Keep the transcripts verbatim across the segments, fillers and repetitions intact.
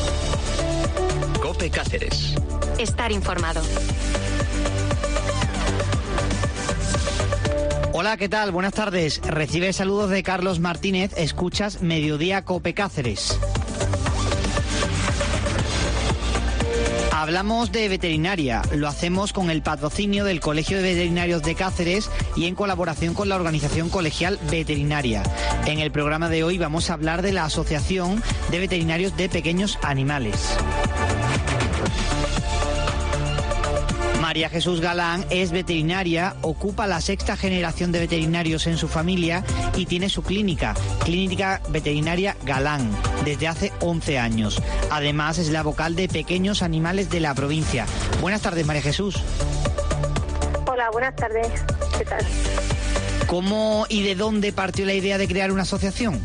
COPE Cáceres. Estar informado. Hola, ¿qué tal? Buenas tardes. Recibe saludos de Carlos Martínez. Escuchas Mediodía COPE Cáceres. Hablamos de veterinaria. Lo hacemos con el patrocinio del Colegio de Veterinarios de Cáceres y en colaboración con la Organización Colegial Veterinaria. En el programa de hoy vamos a hablar de la Asociación de Veterinarios de Pequeños Animales. María Jesús Galán es veterinaria, ocupa la sexta generación de veterinarios en su familia y tiene su clínica, Clínica Veterinaria Galán, desde hace once años. Además es la vocal de Pequeños Animales de la provincia. Buenas tardes, María Jesús. Hola, buenas tardes. ¿Qué tal? ¿Cómo y de dónde partió la idea de crear una asociación?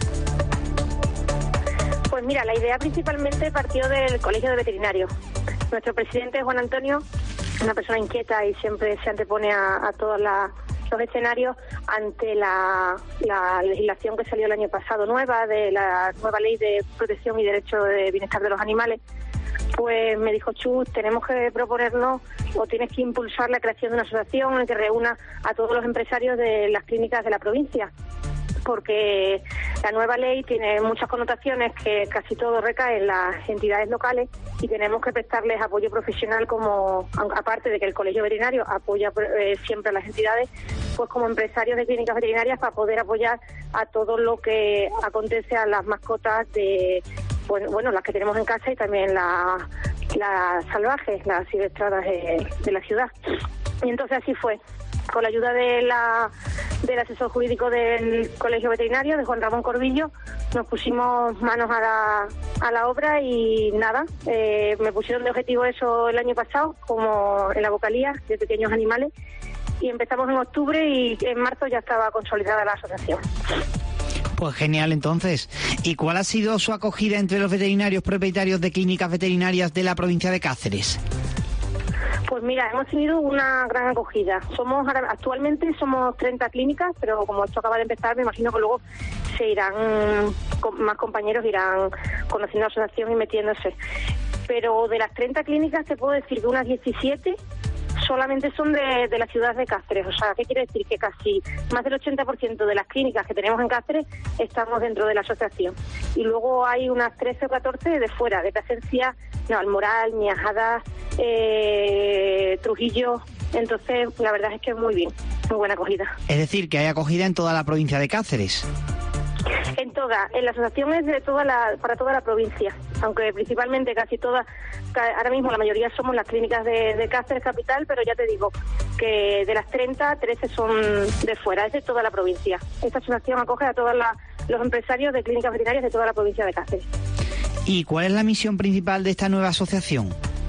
Pues mira, la idea principalmente partió del Colegio de Veterinarios. Nuestro presidente, Juan Antonio, una persona inquieta y siempre se antepone a, a todos la, los escenarios ante la, la legislación que salió el año pasado nueva, de la nueva ley de protección y derecho de bienestar de los animales. Pues me dijo, Chus, tenemos que proponernos o tienes que impulsar la creación de una asociación en que reúna a todos los empresarios de las clínicas de la provincia, porque la nueva ley tiene muchas connotaciones que casi todo recae en las entidades locales y tenemos que prestarles apoyo profesional, como aparte de que el Colegio Veterinario apoya eh, siempre a las entidades, pues como empresarios de clínicas veterinarias, para poder apoyar a todo lo que acontece a las mascotas de, bueno, bueno las que tenemos en casa y también las las salvajes, las silvestradas de, de la ciudad. Y entonces así fue. Con la ayuda de la, del asesor jurídico del Colegio Veterinario, de Juan Ramón Corbillo, nos pusimos manos a la, a la obra y nada, eh, me pusieron de objetivo eso el año pasado, como en la vocalía de Pequeños Animales, y empezamos en octubre y en marzo ya estaba consolidada la asociación. Pues genial, entonces. ¿Y cuál ha sido su acogida entre los veterinarios propietarios de clínicas veterinarias de la provincia de Cáceres? Pues mira, hemos tenido una gran acogida. Somos actualmente somos treinta clínicas, pero como esto acaba de empezar, me imagino que luego se irán, más compañeros irán conociendo la asociación y metiéndose. Pero de las treinta clínicas te puedo decir que unas diecisiete solamente son de, de la ciudad de Cáceres. O sea, ¿qué quiere decir? Que casi más del ochenta por ciento de las clínicas que tenemos en Cáceres estamos dentro de la asociación. Y luego hay unas trece o catorce de fuera, de Plasencia, no, Almoral, Miajadas, eh, Trujillo. Entonces, la verdad es que muy bien, muy buena acogida. Es decir, que hay acogida en toda la provincia de Cáceres. En toda, en la asociación es de toda la, para toda la provincia, aunque principalmente casi todas, ahora mismo la mayoría somos las clínicas de, de Cáceres capital, pero ya te digo que de las treinta, trece son de fuera, es de toda la provincia. Esta asociación acoge a todos los empresarios de clínicas veterinarias de toda la provincia de Cáceres. ¿Y cuál es la misión principal de esta nueva asociación?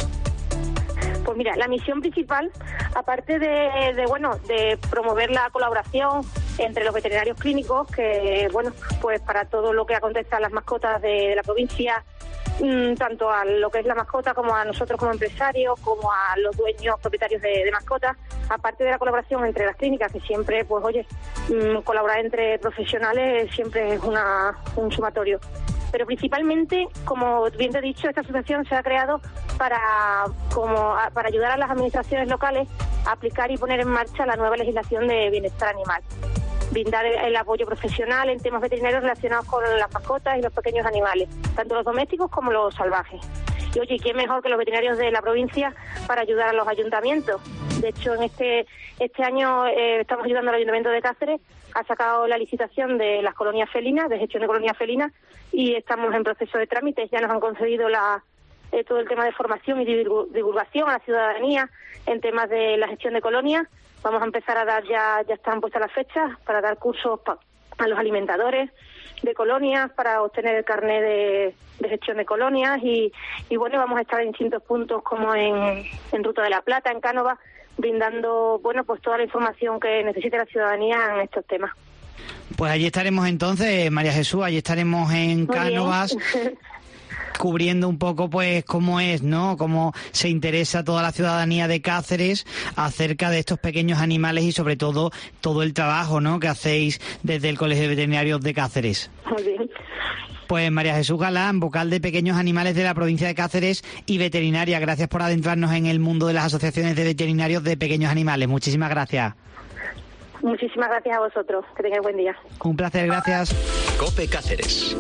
Pues mira, la misión principal, aparte de, de bueno, de promover la colaboración entre los veterinarios clínicos, que bueno, pues para todo lo que acontece a las mascotas de, de la provincia, mmm, tanto a lo que es la mascota como a nosotros como empresarios, como a los dueños propietarios de, de mascotas, aparte de la colaboración entre las clínicas, que siempre, pues oye, mmm, colaborar entre profesionales siempre es una, un sumatorio. Pero principalmente, como bien te he dicho, esta asociación se ha creado para, como, para ayudar a las administraciones locales a aplicar y poner en marcha la nueva legislación de bienestar animal. Brindar el apoyo profesional en temas veterinarios relacionados con las mascotas y los pequeños animales, tanto los domésticos como los salvajes. Y oye, ¿quién mejor que los veterinarios de la provincia para ayudar a los ayuntamientos? De hecho, en este este año eh, estamos ayudando al Ayuntamiento de Cáceres, ha sacado la licitación de las colonias felinas, de gestión de colonias felinas, y estamos en proceso de trámites. Ya nos han concedido la, eh, todo el tema de formación y divulgación a la ciudadanía en temas de la gestión de colonias. Vamos a empezar a dar, ya ya están puestas las fechas, para dar cursos pa, a los alimentadores de colonias, para obtener el carnet de, de gestión de colonias, y, y bueno, vamos a estar en distintos puntos como en, en Ruta de la Plata, en Cánova, brindando, bueno, pues toda la información que necesite la ciudadanía en estos temas. Pues allí estaremos entonces, María Jesús, allí estaremos en Cánovas, cubriendo un poco pues cómo es, ¿no? Cómo se interesa toda la ciudadanía de Cáceres acerca de estos pequeños animales y sobre todo todo el trabajo, ¿no?, que hacéis desde el Colegio de Veterinarios de Cáceres. Muy bien. Pues María Jesús Galán, vocal de Pequeños Animales de la provincia de Cáceres y veterinaria, gracias por adentrarnos en el mundo de las asociaciones de veterinarios de pequeños animales. Muchísimas gracias. Muchísimas gracias a vosotros. Que tengáis buen día. Un placer, gracias. COPE Cáceres.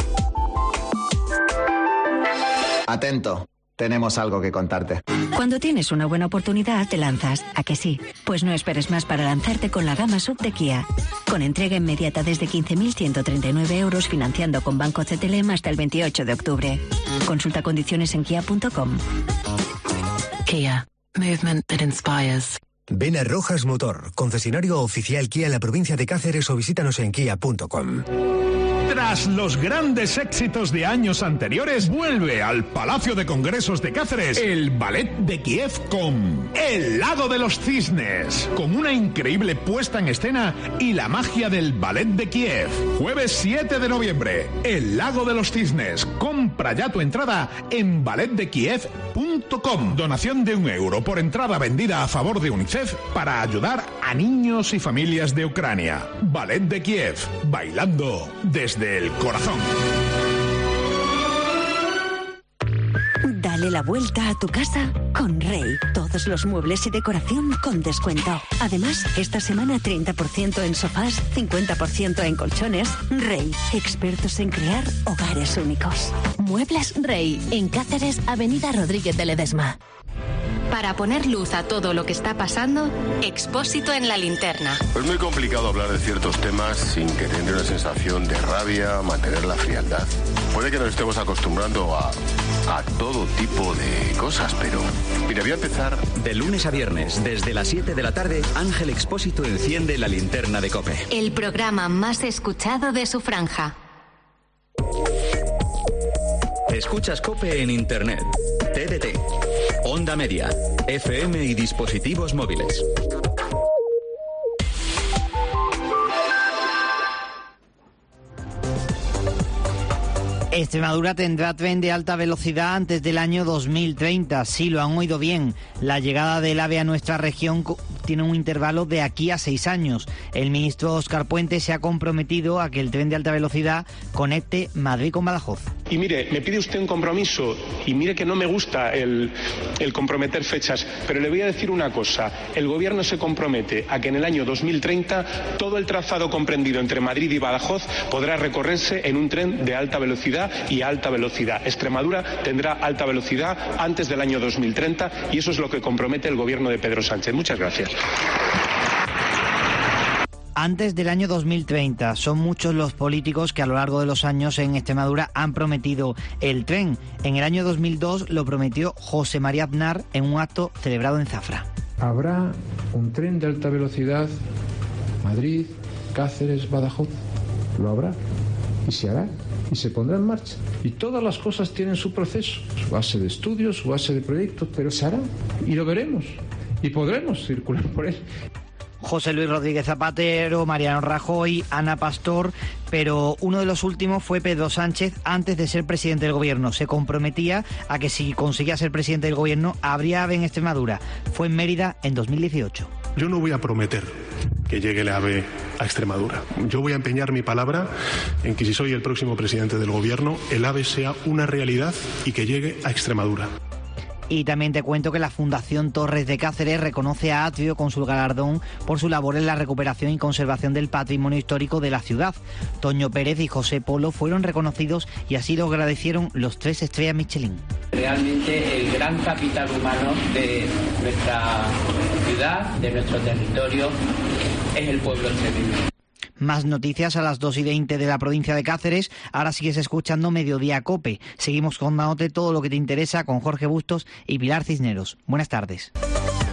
Atento. Tenemos algo que contarte. Cuando tienes una buena oportunidad, te lanzas. ¿A que sí? Pues no esperes más para lanzarte con la gama sub de Kia. Con entrega inmediata desde quince mil ciento treinta y nueve euros, financiando con Banco C T L M hasta el veintiocho de octubre. Consulta condiciones en kia punto com. Kia. Movement that inspires. Ven a Rojas Motor, concesionario oficial Kia en la provincia de Cáceres, o visítanos en kia punto com. Tras los grandes éxitos de años anteriores, vuelve al Palacio de Congresos de Cáceres el Ballet de Kiev con El Lago de los Cisnes, con una increíble puesta en escena y la magia del Ballet de Kiev. Jueves siete de noviembre, El Lago de los Cisnes. Compra ya tu entrada en ballet de kiev punto com. Donación de un euro por entrada vendida a favor de UNICEF para ayudar a niños y familias de Ucrania. Ballet de Kiev, bailando desde el corazón. Dale la vuelta a tu casa con Rey. Todos los muebles y decoración con descuento. Además, esta semana treinta por ciento en sofás, cincuenta por ciento en colchones. Rey, expertos en crear hogares únicos. Muebles Rey, en Cáceres, Avenida Rodríguez de Ledesma. Para poner luz a todo lo que está pasando, Expósito en la linterna. Es muy complicado hablar de ciertos temas sin que tenga una sensación de rabia, mantener la frialdad. Puede que nos estemos acostumbrando a, a todo tipo de cosas, pero... Mira, voy a empezar... De lunes a viernes, desde las siete de la tarde, Ángel Expósito enciende la linterna de COPE. El programa más escuchado de su franja. Escuchas COPE en Internet, T D T, Onda Media, F M y dispositivos móviles. Extremadura tendrá tren de alta velocidad antes del año dos mil treinta. Sí, lo han oído bien. La llegada del AVE a nuestra región tiene un intervalo de aquí a seis años. El ministro Óscar Puente se ha comprometido a que el tren de alta velocidad conecte Madrid con Badajoz. Y mire, me pide usted un compromiso, y mire que no me gusta el, el comprometer fechas, pero le voy a decir una cosa. El Gobierno se compromete a que en el año dos mil treinta todo el trazado comprendido entre Madrid y Badajoz podrá recorrerse en un tren de alta velocidad y alta velocidad. Extremadura tendrá alta velocidad antes del año dos mil treinta y eso es lo que compromete el Gobierno de Pedro Sánchez. Muchas gracias. Antes del año dos mil treinta. Son muchos los políticos que a lo largo de los años en Extremadura han prometido el tren. En el año dos mil dos lo prometió José María Aznar en un acto celebrado en Zafra. Habrá un tren de alta velocidad Madrid, Cáceres, Badajoz. Lo habrá y se hará y se pondrá en marcha. Y todas las cosas tienen su proceso, su base de estudios, su base de proyectos, pero se hará y lo veremos y podremos circular por él. José Luis Rodríguez Zapatero, Mariano Rajoy, Ana Pastor, pero uno de los últimos fue Pedro Sánchez antes de ser presidente del Gobierno. Se comprometía a que si conseguía ser presidente del Gobierno habría AVE en Extremadura. Fue en Mérida en dos mil dieciocho. Yo no voy a prometer que llegue el AVE a Extremadura. Yo voy a empeñar mi palabra en que si soy el próximo presidente del Gobierno, el AVE sea una realidad y que llegue a Extremadura. Y también te cuento que la Fundación Torres de Cáceres reconoce a Atrio con su galardón por su labor en la recuperación y conservación del patrimonio histórico de la ciudad. Toño Pérez y José Polo fueron reconocidos y así lo agradecieron los tres estrellas Michelin. Realmente el gran capital humano de nuestra ciudad, de nuestro territorio, es el pueblo extremeño. Más noticias a las dos y veinte de la provincia de Cáceres. Ahora sigues escuchando Mediodía COPE. Seguimos contándote todo lo que te interesa con Jorge Bustos y Pilar Cisneros. Buenas tardes.